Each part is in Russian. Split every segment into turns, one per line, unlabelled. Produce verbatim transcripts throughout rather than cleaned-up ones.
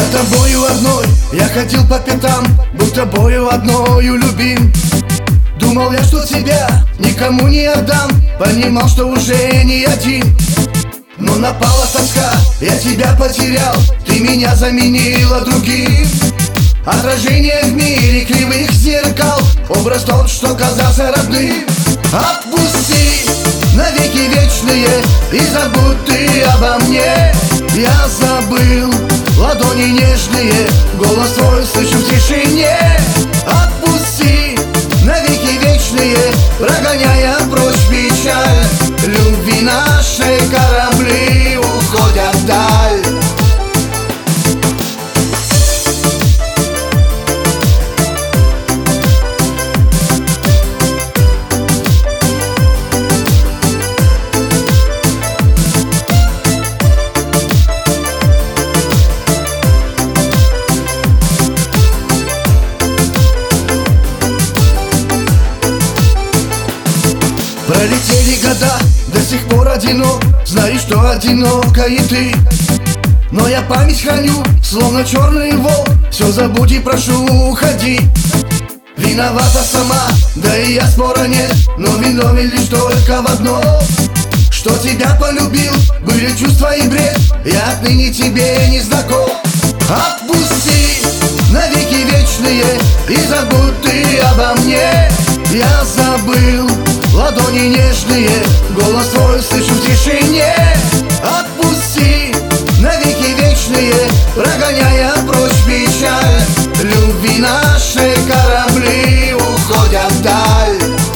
тобою одной я ходил по пятам, был тобою одною любим. Думал я, что тебя никому не отдам, понимал, что уже не один. Но напала тоска, я тебя потерял, ты меня заменила другим. Отражение в мире кривых зеркал, образ тот, что казался родным. Отпусти навеки вечные и забудь ты обо мне. Я забыл ладони нежные, голос твой слышу в тишине. Отпусти навеки вечные, прогоняя прочь печаль. Любви наши корабли уходят вдаль. Пролетели года, до сих пор одинок, знаю, что одинока и ты. Но я память храню, словно черный волк, все забудь и прошу, уходи. Виновата сама, да и я спора нет, но виновен лишь только в одном, что тебя полюбил, были чувства и бред, я отныне тебе не знаком. Отпусти навеки вечные и забудь ты обо мне. Я забыл ладони нежные, голос твой слышу в тишине. Отпусти навеки вечные, прогоняя прочь печаль. Любви наши корабли уходят вдаль.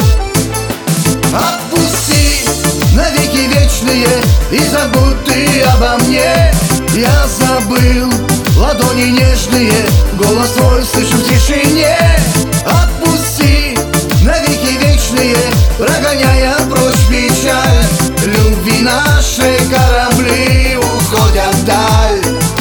Отпусти навеки вечные и забудь ты обо мне. Я забыл ладони нежные, голос твой слышу в тишине. Отпусти навеки вечные, прогоняя прочь печаль. Любви наши корабли уходят вдаль.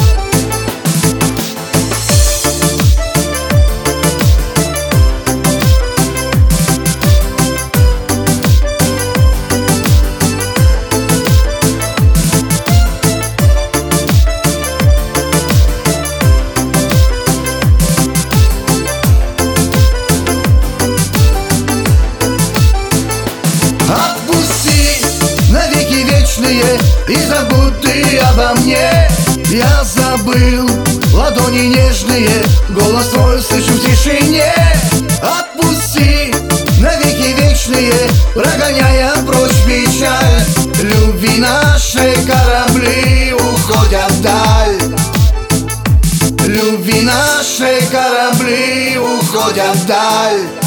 Отпусти навеки вечные и забудь ты обо мне. Я забыл ладони нежные, голос твой слышу в тишине. Отпусти навеки вечные, прогоняя прочь печаль. Любви наши корабли уходят вдаль. Любви наши корабли уходят вдаль.